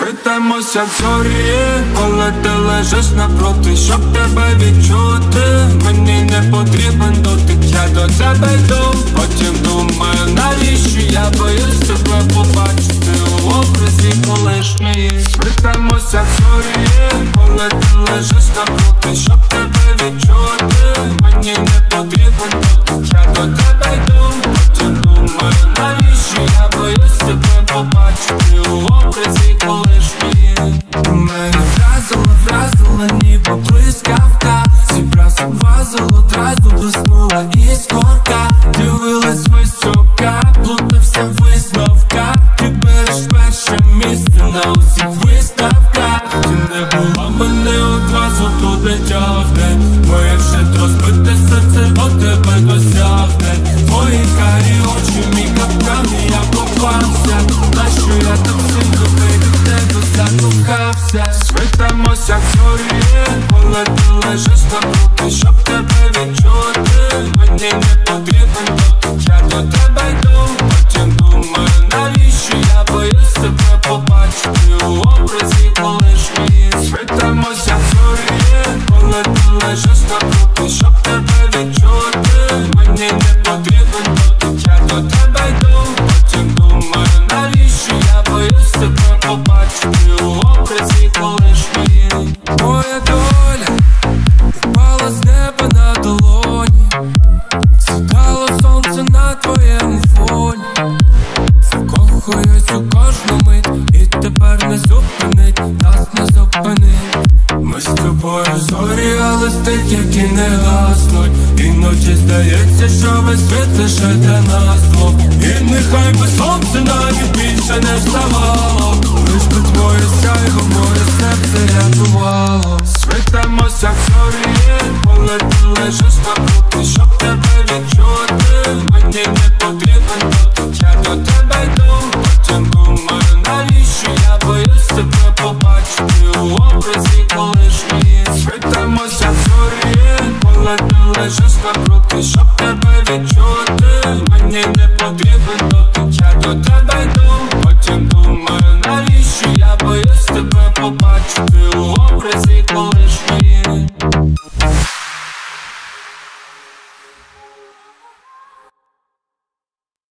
Світимося в зорі, коли ти лежиш напроти, щоб тебе відчути. Мені не потрібен дотик, я до тебе йду. Потім думаю, навіщо я боюсь тебе побачити у образі колишньої. Світимося в зорі, коли ти лежиш напроти, щоб тебе відчути. Мені не потрібен дотик, я до тебе йду. Потім думаю, навіщо я боюсь тебе побачити у образі колишньої. Мене вразила ніби блискавка. Зібрався вазол, одразу блиснула іскорка. Дивилась висока, плутався в висновках. Ти береш перше місце на усіх виставках. Ти не була мене одразу туди тягне. Моє вже розбите серце до тебе досягне. Твої карі очі, мій капкан, і я попався. Нащо я так сильно, бейбі, в тебе закохався. Світимося в зорі, коли ти лежиш напроти, щоб тебе відчути. Мені не потрібен дотик, я до тебе йду. Потім думаю, навіщо я боюсь тебе побачити у образі колишньої. Світимося в зорі, коли ти лежиш напроти, щоб тебе відчути. Мені не потрібен дотик, я до тебе йду. Потім думаю, навіщо я боюсь тебе побачити у образі колишньої. Моя доля упала з неба на долоні. Сідало сонце на твоєму фоні. Закохуюсь у кожну мить, і тепер не зупинить, нас не зупинить. Ми з тобою зорі, але стих, які не гаснуть. Іноді здається, що весь світ лише для нас двох. І нехай би сонце навіть більше не вставало, лиш би твоє сяйво моє серце рятувало. Світимося в зорі, коли ти лежиш напроти, щоб тебе відчути. Мені не потрібен дотик, я до тебе йду. Потім думаю, навіщо я боюсь тебе побачити у образі колишньої. Світимося в зорі, коли ти лежиш напроти, щоб тебе відчути. Мені не потрібен дотик, я до тебе йду.